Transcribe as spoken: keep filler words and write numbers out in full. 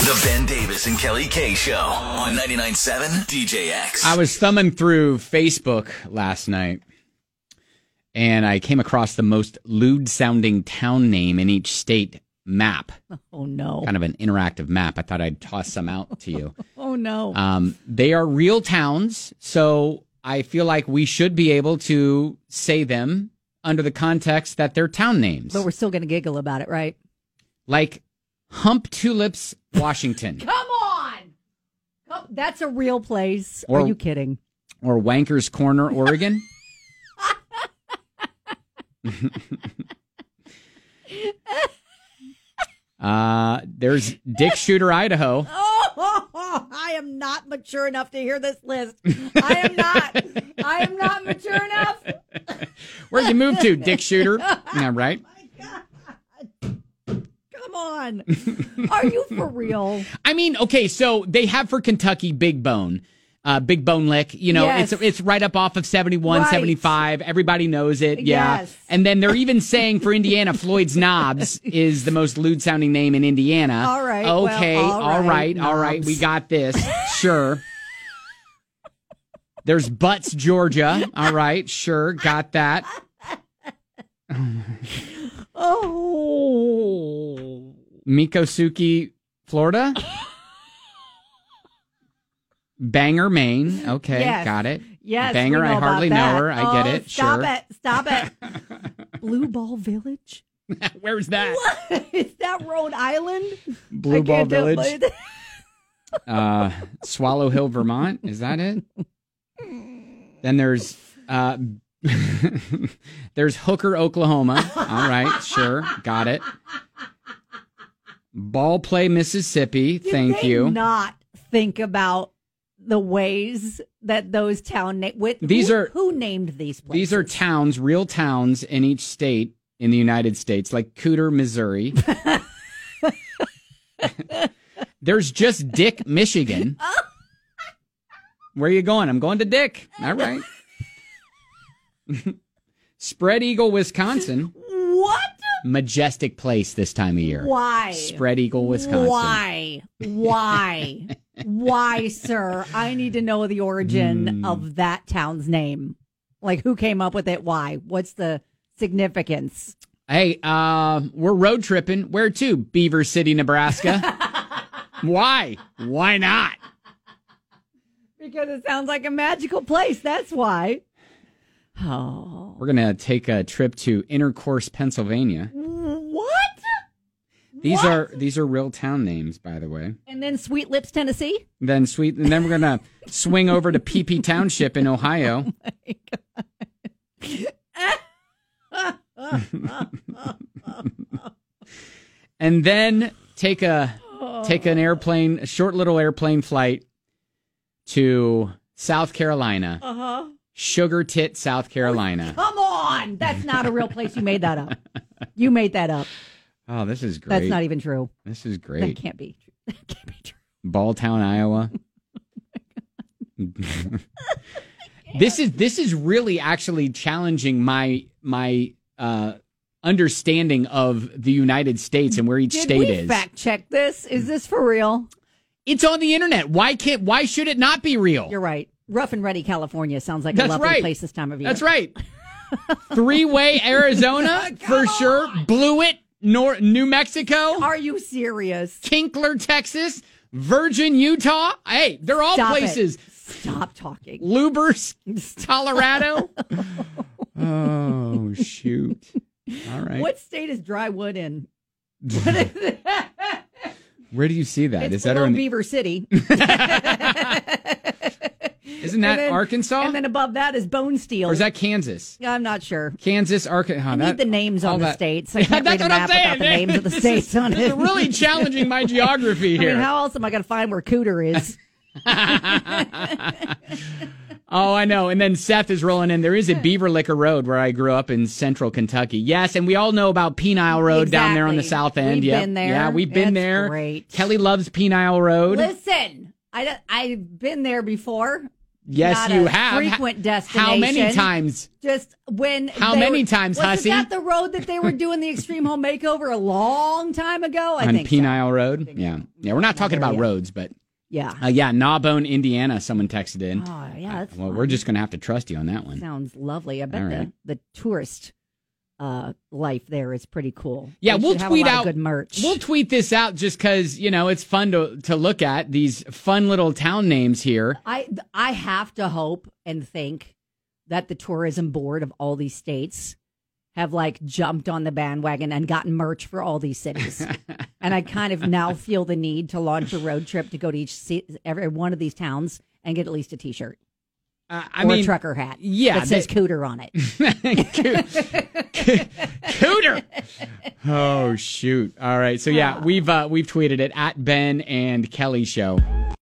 The Ben Davis and Kelly K Show on ninety-nine point seven D J X. I was thumbing through Facebook last night, and I came across the most lewd-sounding town name in each state map. Oh, no. Kind of an interactive map. I thought I'd toss some out to you. Oh, no. Um, they are real towns, so I feel like we should be able to say them under the context that they're town names. But we're still going to giggle about it, right? Like Hump Tulips, Washington. Come on! Come, that's a real place. Or, Are you kidding? Or Wanker's Corner, Oregon. uh, there's Dick Shooter, Idaho. Oh, I am not mature enough to hear this list. I am not. I am not mature enough. Where'd you move to, Dick Shooter? Yeah, right? Come on. Are you for real? I mean, okay, so they have for Kentucky Big Bone. Uh, Big Bone Lick, you know, yes. it's it's right up off of seventy-one, right. seventy-five. Everybody knows it. Yeah. Yes. And then they're even saying for Indiana, Floyd's Knobs is the most lewd sounding name in Indiana. All right. Okay. Well, all, all right. right All right. We got this. Sure. There's Butts, Georgia. All right. Sure. Got that. Oh. Mikosuki, Florida. Banger, Maine. Okay, yes. Got it. Yes, Banger, I hardly know her. I oh, get it. Stop sure. it. Stop it. Blue Ball Village? Where's that? What? Is that Rhode Island? Blue Ball Village? uh, Swallow Hill, Vermont. Is that it? Then there's uh, there's Hooker, Oklahoma. All right, sure. Got it. Ball Play, Mississippi. Did Thank they you. Not think about the ways that those town na- with, these who, are who named these places? These are towns, real towns in each state in the United States, like Cooter, Missouri. There's just Dick, Michigan. Where are you going? I'm going to Dick. All right. Spread Eagle, Wisconsin. What? Majestic place this time of year. Why? Spread Eagle, Wisconsin. Why? Why? Why, sir? I need to know the origin Mm. of that town's name. Like, who came up with it? Why? What's the significance? Hey, uh, we're road tripping. Where to? Beaver City, Nebraska. Why? Why not? Because it sounds like a magical place. That's why. Oh. We're going to take a trip to Intercourse, Pennsylvania. What? These What? are these are real town names, by the way. And then Sweet Lips, Tennessee? Then sweet, and then we're gonna swing over to P P Township in Ohio. And then take a take an airplane, a short little airplane flight to South Carolina. Uh-huh. Sugar Tit, South Carolina. Come on! That's not a real place. You made that up. You made that up. Oh, this is great. That's not even true. This is That great. can't be true. That can't be true. Balltown, Iowa. This is this is really actually challenging my my uh, understanding of the United States and where each Did state we is. fact check this? Is this for real? It's on the internet. Why can't? Why should it not be real? You're right. Rough and Ready, California sounds like That's a lovely right. place this time of year. That's right. Three-way Arizona for sure. Blewett, Nor- New Mexico. Are you serious? Kinkler, Texas. Virgin, Utah. Hey, they're all Stop places. It. Stop talking. Lubers, Colorado. Oh, shoot. All right. What state is dry wood in? Where do you see that? It's Is that below on Beaver City. Isn't that And then- Arkansas? And then above that is Bone Steel. Or is that Kansas? I'm not sure. Kansas, Arkansas. I need the names on the states. I Yeah, can't that's read a what I'm map without saying. the names of the This states is- on this it. is really challenging my geography I here. mean, how else am I going to find where Cooter is? Oh, I know. And then Seth is rolling in. There is a Beaver Liquor Road where I grew up in central Kentucky. Yes, and we all know about Penile Road down there on the Exactly. south end. We've Yep. been there. Yeah, we've been That's there. great. Kelly loves Penile Road. Listen, I, don't- I've been there before. Yes, not you a have. frequent destination. How many times? Just when. How they many were, times, wasn't Hussy? that the road that they were doing the Extreme Home Makeover a long time ago? I On think Penile so. Road? Yeah. Yeah, we're not talking about yet. roads, but. Yeah. Uh, yeah, Gnawbone, Indiana, someone texted in. Oh, yeah. That's uh, well, fun. we're just going to have to trust you on that one. Sounds lovely. I bet All right. the, the tourist uh, life there is pretty cool. Yeah, They we'll should have tweet a lot out of good merch. We'll tweet this out just because, you know, it's fun to to look at these fun little town names here. I I have to hope and think that the tourism board of all these states have like jumped on the bandwagon and gotten merch for all these cities. And I kind of now feel the need to launch a road trip to go to each ci- every one of these towns and get at least a T-shirt. Uh, I or mean, a trucker hat. yeah, that says they- Cooter on it. Cooter. Oh shoot! All right, so yeah, we've uh, we've tweeted it at Ben and Kelly Show.